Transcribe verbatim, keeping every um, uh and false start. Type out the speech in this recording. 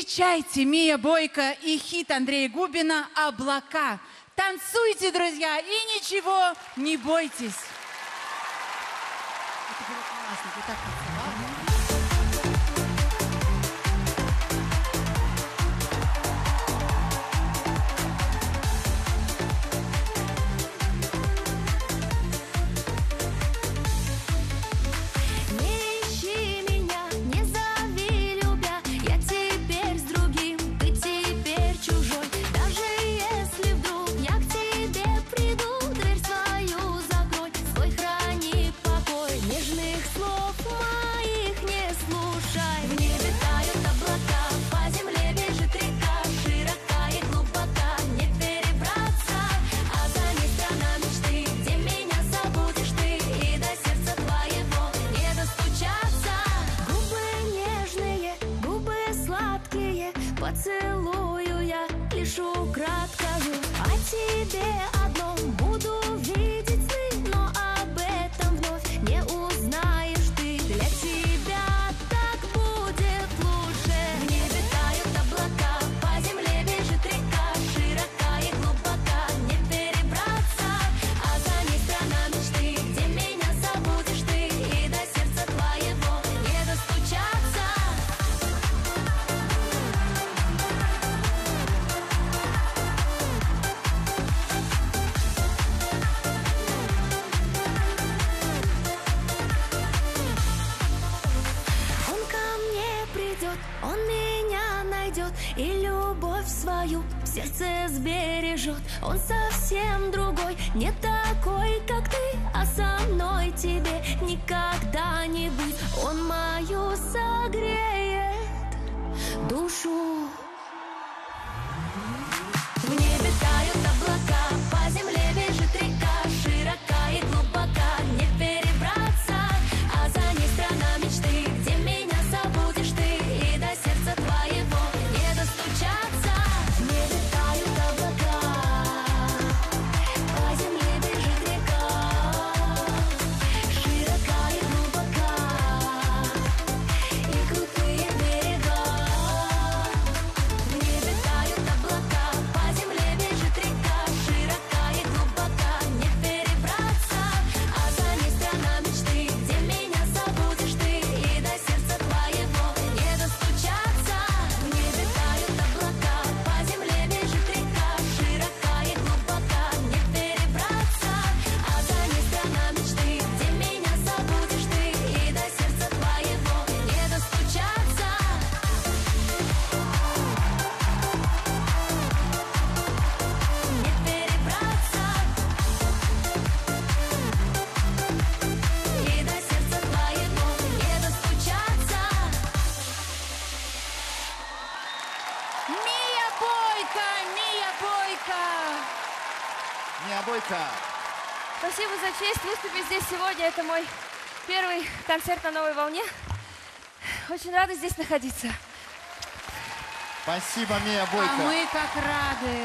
Встречайте Мия Бойко и хит Андрея Губина «Облака». Танцуйте, друзья, и ничего не бойтесь. Это было классно, ты так танцевала. Поцелую я лишь украдкою, о тебе одном буду видеть сны, но об этом вновь не узнаешь ты. Для тебя так будет лучше. В небе тают облака, по земле бежит река, широка и глубока, не перебраться, а за ней страна мечты, где меня забудешь ты, и до сердца твоего не достучаться. Он меня найдет и любовь свою в сердце сбережет. Он совсем другой, не такой, как ты, а со мной тебе никогда не быть. Он мою согреет душу. В небе тают облака, по земле бежит река, широка и глубока, не перебраться, а за ней страна мечты, где меня забудешь ты, и до сердца твоего не достучаться. В небе тают облака, по земле бежит река, широка и глубока, и крутые берега. В небе тают облака, по земле бежит река, широка и глубока, не перебраться, а за ней страна мечты, где меня забудешь ты, и до сердца твоего не достучаться. В небе тают облака, по земле бежит река, широка и глубока, не перебраться, а за ней страна мечты, где меня забудешь ты, и до сердца твоего не достучаться. Не перебраться, и до сердца твоего не достучаться. Мия Бойко, Мия Бойко. Мия Бойко. Спасибо за честь выступить здесь сегодня. Это мой первый концерт на «Новой волне». Очень рада здесь находиться. Спасибо, Мия Бойко. А мы как рады.